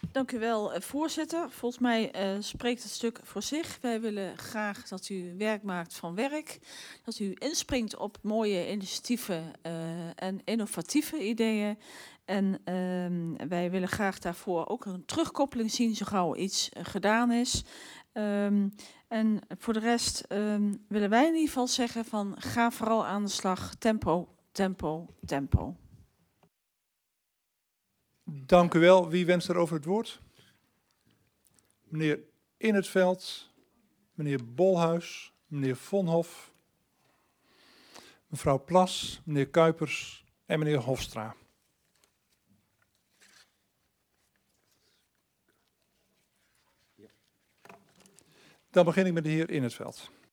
Dank u wel, voorzitter. Volgens mij spreekt het stuk voor zich. Wij willen graag dat u werk maakt van werk. Dat u inspringt op mooie initiatieven en innovatieve ideeën. En wij willen graag daarvoor ook een terugkoppeling zien, zo gauw iets gedaan is. En voor de rest willen wij in ieder geval zeggen van ga vooral aan de slag. Tempo, tempo, tempo. Dank u wel. Wie wenst er over het woord? Meneer In het Veld, meneer Bolhuis, meneer Vonhoff, mevrouw Plas, meneer Kuipers en meneer Hofstra. Dan begin ik met de heer In het Veld.